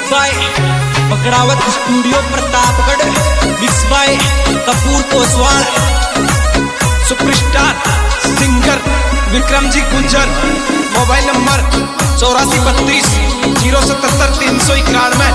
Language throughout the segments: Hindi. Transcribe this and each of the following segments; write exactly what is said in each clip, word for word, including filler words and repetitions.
Bye Bakdawat studio Pratapgarh, mix by Kapoor Koswal, superstar singer Vikram ji Gunjar. Mobile number चौरासी बत्तीस जीरो सतहत्तर तीन सौ इक्यानवे।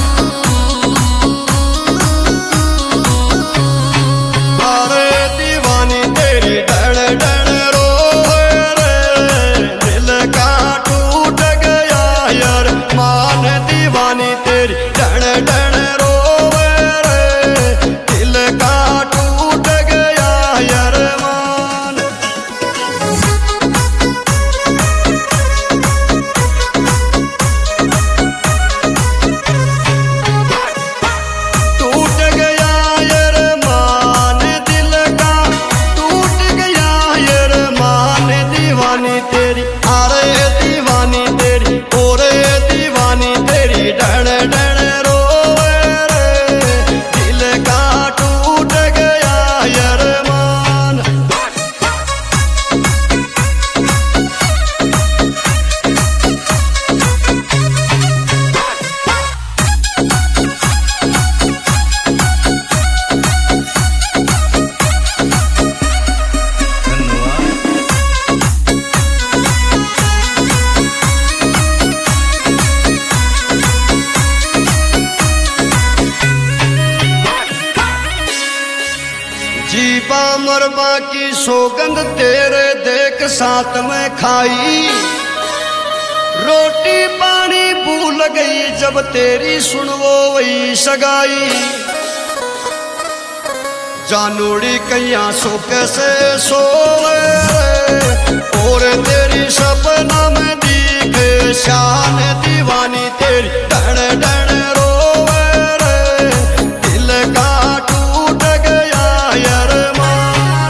अरे दीवानी तेरी डण डण रोए रे, दिल का टूट गया यार मान। दीवानी तेरी डण डण रोए रे, दिल का टूट गया यार मान। टूट गया यार मान, दिल का टूट गया यार मान। दीवानी तेरी अरे दीवानी तेरी ओरे दीवानी तेरी डण डण रोए रे, दिल का टूट गया यार मान। जीवा मरबा की सौगंध तेरे देख साथ में खाई, रोटी पानी भूल गई जब तेरी सुनवो वही सगाई। जानूड़ी कैया सो कैसे सोए और तेरी सपना में दिखे शान। दीवानी तेरी डण डण रोए रे, दिल का टूट गया यार मान।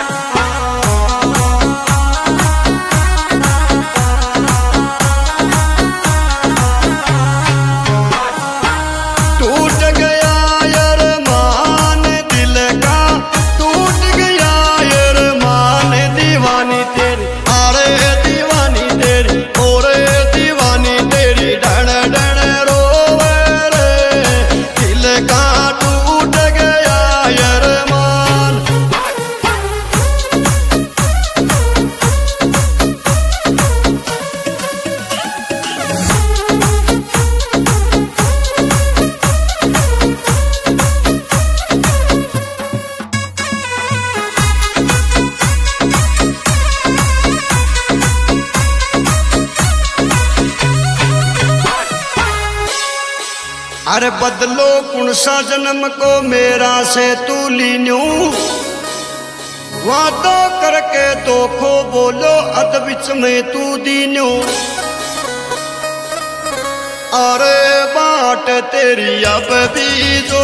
टूट गया यार मान, दिल का टूट गया यार मान। दीवानी तेरी अरे दीवानी तेरी ओरे दीवानी तेरी डण डण रोए रे, दिल का टूट गया यार मान। अरे बदलो कौन सा जन्म को मेरा से तू लीन्यू, वादो करके तो खो बोलो अद बिच में तू दीन्यू। अरे बाट तेरी अब भी जो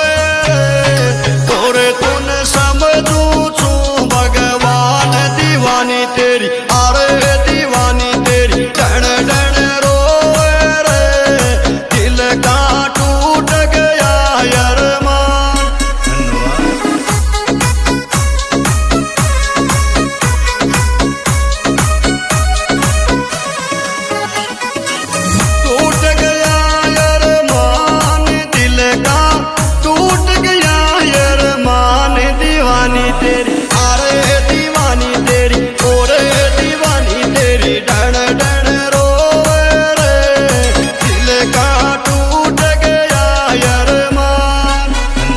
तोरे तुन समझू छू भगवान। दीवानी तेरी अरे दीवानी तेरी डण डण रोए रे, दिल का टूट गया यार मान। टूट गया यार मान, दिल का टूट गया यार मान। दीवानी तेरी अरे दीवानी तेरी ओरे दीवानी तेरी डण डण रोए रे, दिल का टूट गया यार मान।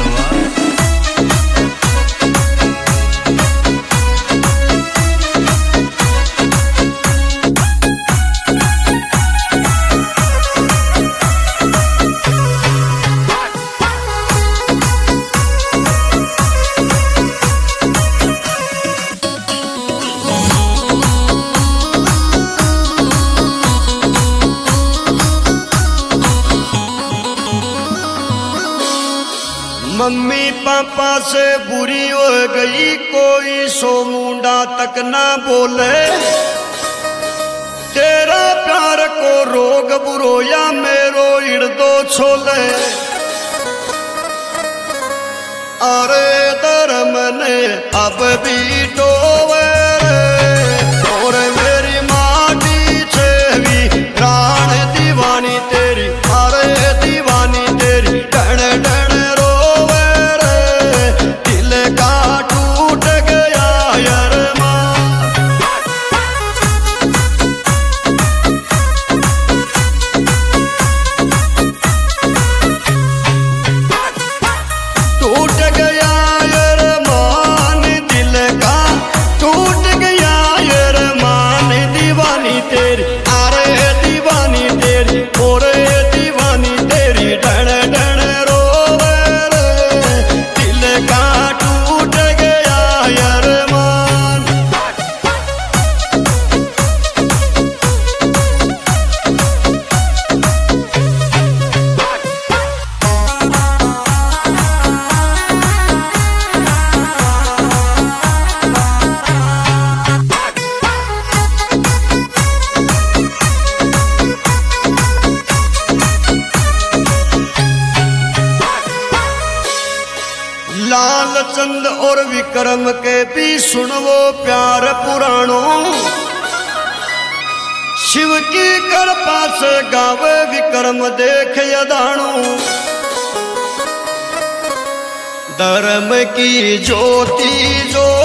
मम्मी पापा से बुरी हो गई कोई सो मुंडा तक ना बोले, तेरा प्यार को रोग बुरोया मेरो इड़दो छोले। अरे धर्म ने अब भी टोवे और मेरी माटी छेवी प्राण दीवानी तेरी अरे और विक्रम के भी सुनवो प्यार पुराणो। शिव की कृपा से गावे विक्रम देख यदाणु। धर्म की ज्योति जो